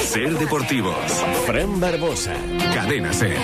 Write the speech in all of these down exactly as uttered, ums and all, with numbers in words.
Ser Deportivos. Fran Barbosa. Cadena Ser.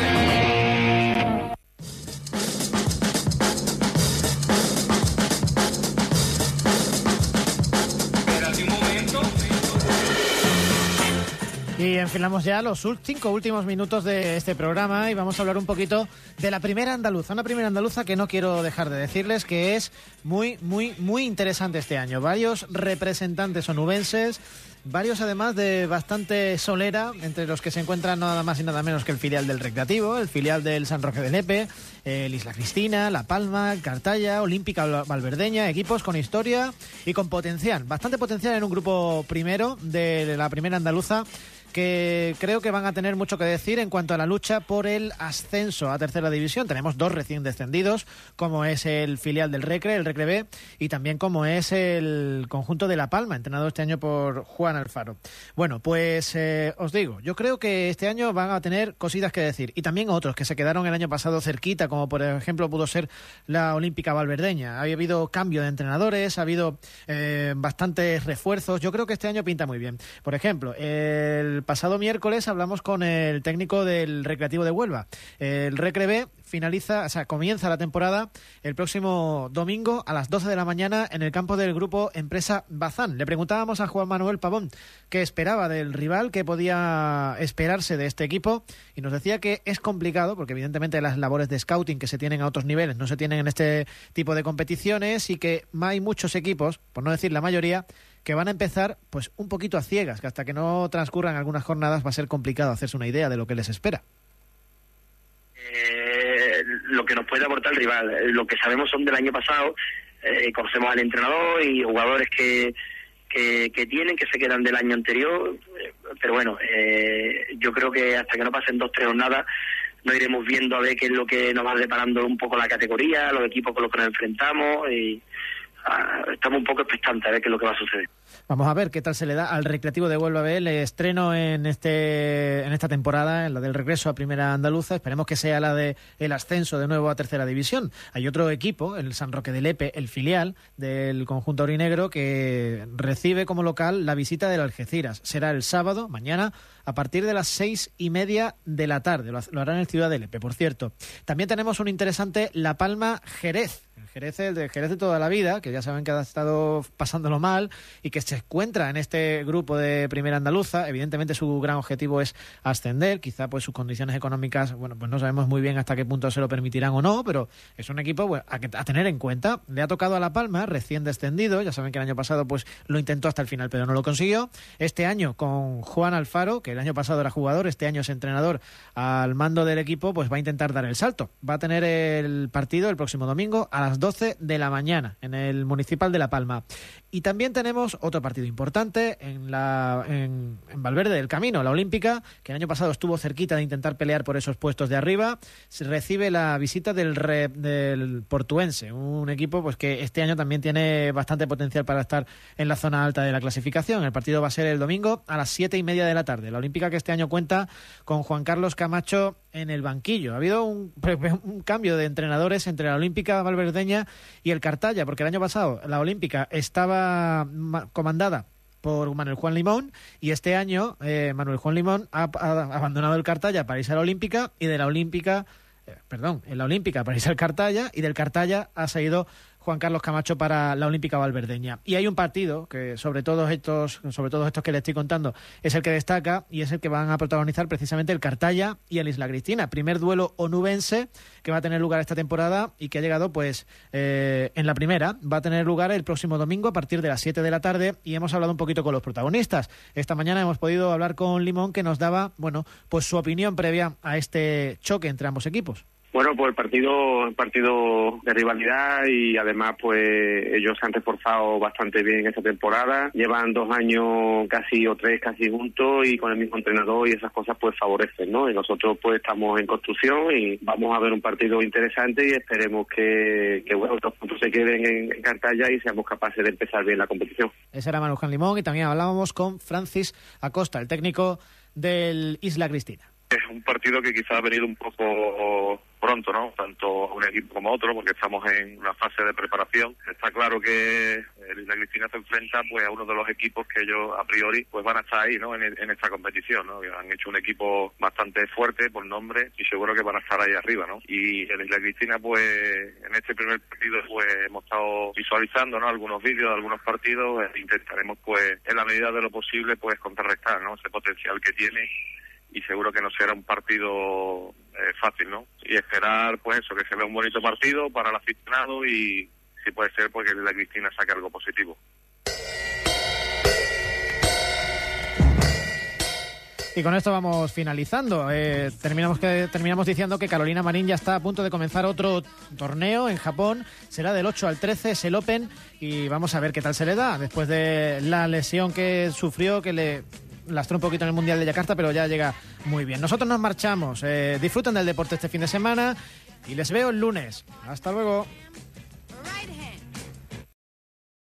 Y enfilamos ya los cinco últimos minutos de este programa y vamos a hablar un poquito de la primera andaluza. Una primera andaluza que no quiero dejar de decirles que es muy, muy, muy interesante este año. Varios representantes onubenses, varios además de bastante solera, entre los que se encuentran nada más y nada menos que el filial del Recreativo, el filial del San Roque de Lepe, el Isla Cristina, La Palma, Cartaya, Olímpica Valverdeña, equipos con historia y con potencial. Bastante potencial en un grupo primero de la primera andaluza, que creo que van a tener mucho que decir en cuanto a la lucha por el ascenso a tercera división. Tenemos dos recién descendidos, como es el filial del Recre, el Recre B, y también como es el conjunto de La Palma, entrenado este año por Juan Alfaro. Bueno, pues eh, os digo, yo creo que este año van a tener cositas que decir, y también otros que se quedaron el año pasado cerquita, como por ejemplo pudo ser la Olímpica Valverdeña. Ha habido cambio de entrenadores, ha habido eh, bastantes refuerzos. Yo creo que este año pinta muy bien. Por ejemplo, el El pasado miércoles hablamos con el técnico del Recreativo de Huelva. El Recre B finaliza, o sea, comienza la temporada el próximo domingo a las doce de la mañana en el campo del grupo Empresa Bazán. Le preguntábamos a Juan Manuel Pavón qué esperaba del rival, qué podía esperarse de este equipo, y nos decía que es complicado porque evidentemente las labores de scouting que se tienen a otros niveles no se tienen en este tipo de competiciones, y que hay muchos equipos, por no decir la mayoría, que van a empezar pues un poquito a ciegas, que hasta que no transcurran algunas jornadas va a ser complicado hacerse una idea de lo que les espera. Eh, lo que nos puede aportar el rival, lo que sabemos son del año pasado, eh, conocemos al entrenador y jugadores que, que, que tienen, que se quedan del año anterior, eh, pero bueno, eh, yo creo que hasta que no pasen dos, tres jornadas nos iremos viendo a ver qué es lo que nos va deparando un poco la categoría, los equipos con los que nos enfrentamos, y uh, estamos un poco expectantes a ver qué es lo que va a suceder. Vamos a ver qué tal se le da al Recreativo de Huelva B el estreno en este en esta temporada, en la del regreso a Primera Andaluza. Esperemos que sea la de el ascenso de nuevo a Tercera División. Hay otro equipo, el San Roque de Lepe, el filial del conjunto aurinegro, que recibe como local la visita del Algeciras. Será el sábado, mañana, a partir de las seis y media de la tarde. Lo, lo harán en el Ciudad de Lepe, por cierto. También tenemos un interesante La Palma Jerez. El Jerez, el de Jerez de toda la vida, que ya saben que ha estado pasándolo mal y que se encuentra en este grupo de Primera Andaluza. Evidentemente su gran objetivo es ascender. Quizá pues sus condiciones económicas, bueno, pues no sabemos muy bien hasta qué punto se lo permitirán o no, pero es un equipo bueno, a, que, a tener en cuenta. Le ha tocado a La Palma, recién descendido. Ya saben que el año pasado pues lo intentó hasta el final, pero no lo consiguió. Este año con Juan Alfaro, que el año pasado era jugador, este año es entrenador al mando del equipo, pues va a intentar dar el salto. Va a tener el partido el próximo domingo a las doce de la mañana en el Municipal de La Palma. Y también tenemos otro partido importante en la en, en Valverde del Camino, la Olímpica, que el año pasado estuvo cerquita de intentar pelear por esos puestos de arriba. Se recibe la visita del, re, del Portuense, un equipo pues que este año también tiene bastante potencial para estar en la zona alta de la clasificación. El partido va a ser el domingo a las siete y media de la tarde. La Olímpica, que este año cuenta con Juan Carlos Camacho en el banquillo. Ha habido un, un cambio de entrenadores entre la Olímpica valverdeña y el Cartaya, porque el año pasado la Olímpica estaba comandada por Manuel Juan Limón, y este año eh, Manuel Juan Limón ha, ha abandonado el Cartaya para irse a la Olímpica, y de la Olímpica, eh, perdón, en la Olímpica para irse al Cartaya, y del Cartaya ha seguido Juan Carlos Camacho para la Olímpica Valverdeña. Y hay un partido que sobre todos estos, sobre todos estos que les estoy contando, es el que destaca, y es el que van a protagonizar precisamente el Cartaya y el Isla Cristina. Primer duelo onubense que va a tener lugar esta temporada y que ha llegado pues eh, en la primera. Va a tener lugar el próximo domingo a partir de las siete de la tarde, y hemos hablado un poquito con los protagonistas. Esta mañana hemos podido hablar con Limón, que nos daba, bueno, pues su opinión previa a este choque entre ambos equipos. Bueno, pues el partido, el partido de rivalidad, y además pues ellos se han reforzado bastante bien esta temporada. Llevan dos años casi o tres casi juntos y con el mismo entrenador, y esas cosas pues favorecen, ¿no? Y nosotros pues estamos en construcción y vamos a ver un partido interesante, y esperemos que, que bueno, los puntos se queden en, en Cartaya y seamos capaces de empezar bien la competición. Ese era Manuel Juan Limón, y también hablábamos con Francis Acosta, el técnico del Isla Cristina. Es un partido que quizás ha venido un poco pronto, ¿no? Tanto un equipo como otro, porque estamos en una fase de preparación. Está claro que el Isla Cristina se enfrenta pues a uno de los equipos que ellos a priori pues van a estar ahí, ¿no? En, en esta competición, ¿no? Han hecho un equipo bastante fuerte por nombre y seguro que van a estar ahí arriba, ¿no? Y el Isla Cristina pues en este primer partido pues hemos estado visualizando, ¿no? Algunos vídeos de algunos partidos e intentaremos pues en la medida de lo posible pues contrarrestar, ¿no? Ese potencial que tiene. Y seguro que no será un partido eh, fácil, ¿no? Y esperar, pues eso, que se vea un bonito partido para el aficionado y, si puede ser, porque la Cristina saque algo positivo. Y con esto vamos finalizando. Eh, terminamos, que, terminamos diciendo que Carolina Marín ya está a punto de comenzar otro torneo en Japón. Será del ocho al trece, es el Open, y vamos a ver qué tal se le da después de la lesión que sufrió, que le lastró un poquito en el Mundial de Yakarta, pero ya llega muy bien. Nosotros nos marchamos. Eh, disfruten del deporte este fin de semana y les veo el lunes. Hasta luego.